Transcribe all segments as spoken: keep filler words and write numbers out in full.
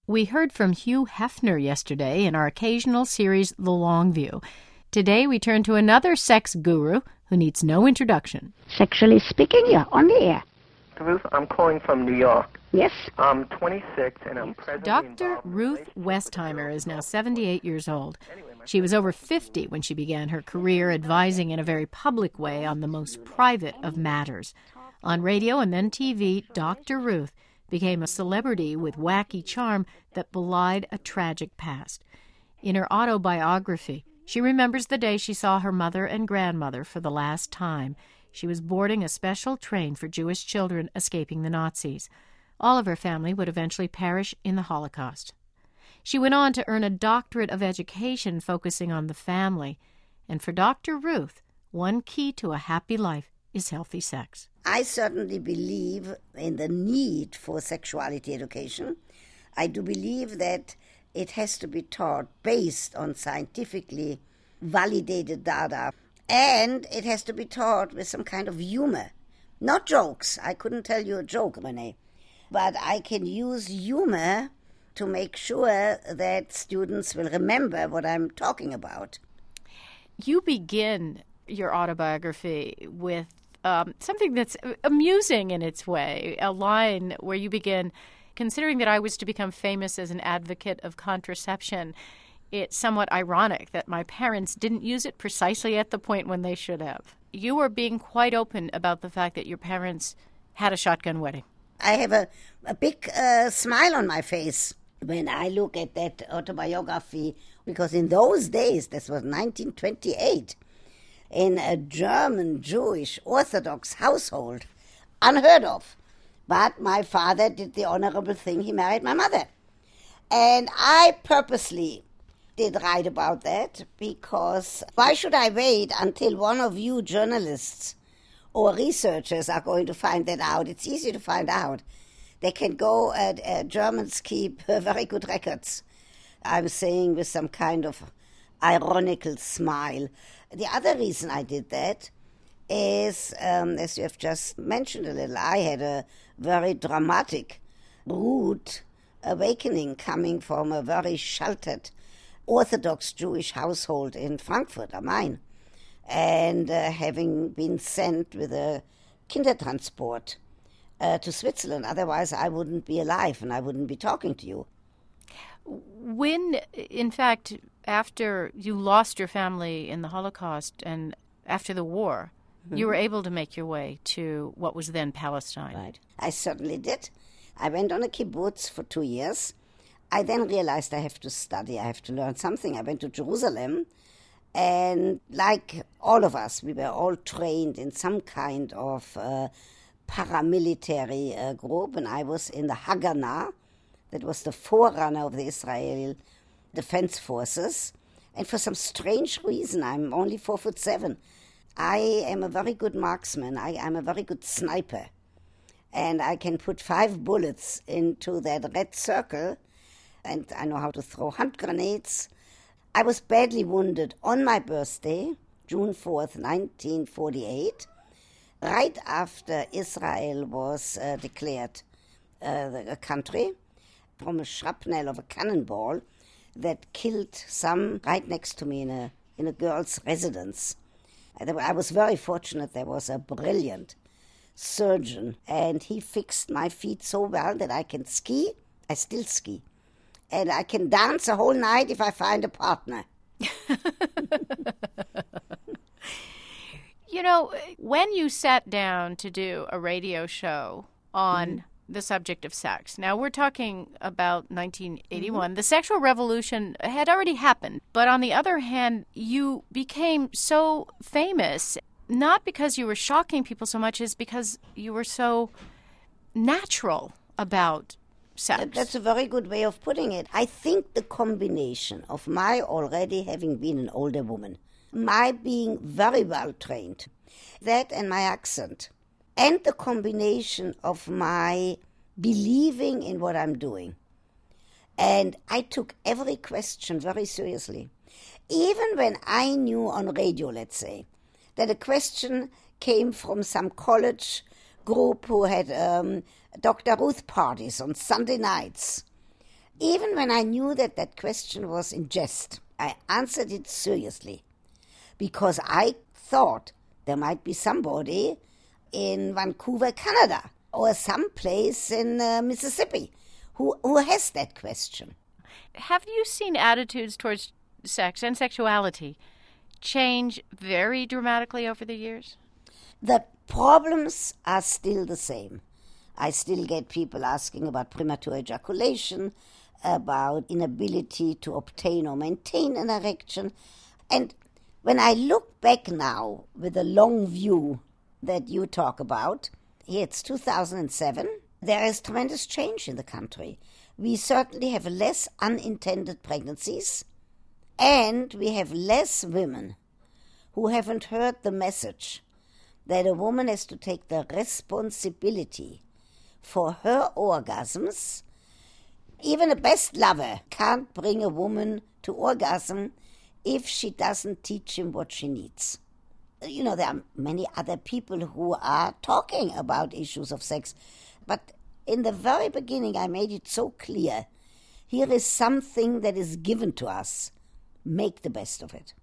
We heard from Hugh Hefner yesterday in our occasional series, The Long View. Today we turn to another sex guru who needs no introduction. Sexually speaking, you're on the air. Ruth, I'm calling from New York. Yes? I'm twenty-six and I'm presently Doctor involved in Ruth relationships with Westheimer girls is now who- seventy-eight years old. She was over fifty when she began her career advising in a very public way on the most private of matters. On radio and then T V, Doctor Ruth became a celebrity with wacky charm that belied a tragic past. In her autobiography, she remembers the day she saw her mother and grandmother for the last time. She was boarding a special train for Jewish children escaping the Nazis. All of her family would eventually perish in the Holocaust. She went on to earn a doctorate of education focusing on the family. And for Doctor Ruth, one key to a happy life is healthy sex. I certainly believe in the need for sexuality education. I do believe that it has to be taught based on scientifically validated data. And it has to be taught with some kind of humor. Not jokes. I couldn't tell you a joke, Renee. But I can use humor to make sure that students will remember what I'm talking about. You begin your autobiography with um, something that's amusing in its way, a line where you begin, considering that I was to become famous as an advocate of contraception, it's somewhat ironic that my parents didn't use it precisely at the point when they should have. You are being quite open about the fact that your parents had a shotgun wedding. I have a, a big uh, smile on my face when I look at that autobiography, because in those days, this was nineteen twenty-eight, in a German Jewish Orthodox household, unheard of. But my father did the honorable thing, he married my mother. And I purposely did write about that, because why should I wait until one of you journalists or researchers are going to find that out? It's easy to find out. They can go, uh, uh, Germans keep uh, very good records. I'm saying with some kind of ironical smile. The other reason I did that is, um, as you have just mentioned a little, I had a very dramatic, rude awakening coming from a very sheltered Orthodox Jewish household in Frankfurt am Main, and uh, having been sent with a Kindertransport uh, to Switzerland. Otherwise, I wouldn't be alive and I wouldn't be talking to you. When, in fact, after you lost your family in the Holocaust and after the war, mm-hmm. you were able to make your way to what was then Palestine. Right. I certainly did. I went on a kibbutz for two years. I then realized I have to study, I have to learn something. I went to Jerusalem, and like all of us, we were all trained in some kind of uh, paramilitary uh, group, and I was in the Haganah, that was the forerunner of the Israel Defense Forces. And for some strange reason, I'm only four foot seven. I am a very good marksman. I am a very good sniper. And I can put five bullets into that red circle, and I know how to throw hand grenades. I was badly wounded on my birthday, June fourth, nineteen forty-eight, right after Israel was uh, declared uh, a country, from a shrapnel of a cannonball that killed some right next to me in a, in a girl's residence. I was very fortunate. There was a brilliant surgeon, and he fixed my feet so well that I can ski. I still ski. And I can dance a whole night if I find a partner. You know, when you sat down to do a radio show on mm-hmm. the subject of sex, now we're talking about nineteen eighty-one, mm-hmm. the sexual revolution had already happened. But on the other hand, you became so famous, not because you were shocking people so much as because you were so natural about sex. That's a very good way of putting it. I think the combination of my already having been an older woman, my being very well trained, that and my accent, and the combination of my believing in what I'm doing. And I took every question very seriously. Even when I knew on radio, let's say, that a question came from some college group who had um, Doctor Ruth parties on Sunday nights. Even when I knew that that question was in jest, I answered it seriously, because I thought there might be somebody in Vancouver, Canada, or someplace in uh, Mississippi who, who has that question. Have you seen attitudes towards sex and sexuality change very dramatically over the years? The problems are still the same. I still get people asking about premature ejaculation, about inability to obtain or maintain an erection. And when I look back now with a long view that you talk about, here it's two thousand seven, there is tremendous change in the country. We certainly have less unintended pregnancies, and we have less women who haven't heard the message that a woman has to take the responsibility for her orgasms. Even a best lover can't bring a woman to orgasm if she doesn't teach him what she needs. You know, there are many other people who are talking about issues of sex, but in the very beginning I made it so clear, here is something that is given to us. Make the best of it.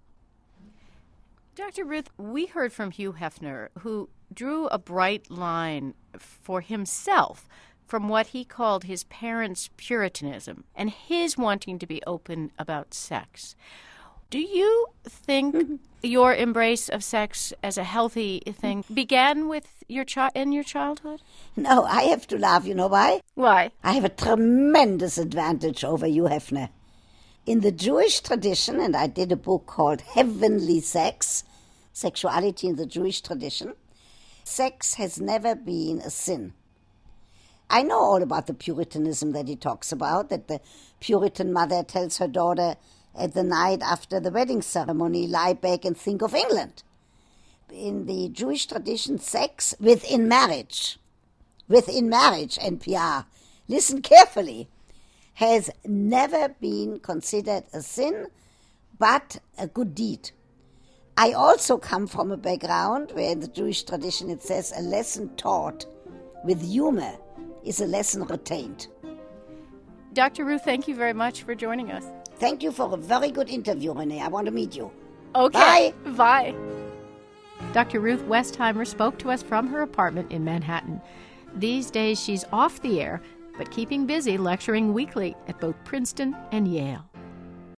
Doctor Ruth, we heard from Hugh Hefner, who drew a bright line for himself from what he called his parents' Puritanism and his wanting to be open about sex. Do you think mm-hmm. your embrace of sex as a healthy thing began with your chi- in your childhood? No, I have to laugh. You know why? Why? I have a tremendous advantage over you, Hefner. In the Jewish tradition, and I did a book called Heavenly Sex, Sexuality in the Jewish Tradition, sex has never been a sin. I know all about the Puritanism that he talks about, that the Puritan mother tells her daughter at the night after the wedding ceremony, lie back and think of England. In the Jewish tradition, sex within marriage, within marriage, N P R, listen carefully, has never been considered a sin, but a good deed. I also come from a background where in the Jewish tradition it says a lesson taught with humor is a lesson retained. Doctor Ruth, thank you very much for joining us. Thank you for a very good interview, Renee. I want to meet you. Okay. Bye. Bye. Doctor Ruth Westheimer spoke to us from her apartment in Manhattan. These days she's off the air, but keeping busy lecturing weekly at both Princeton and Yale.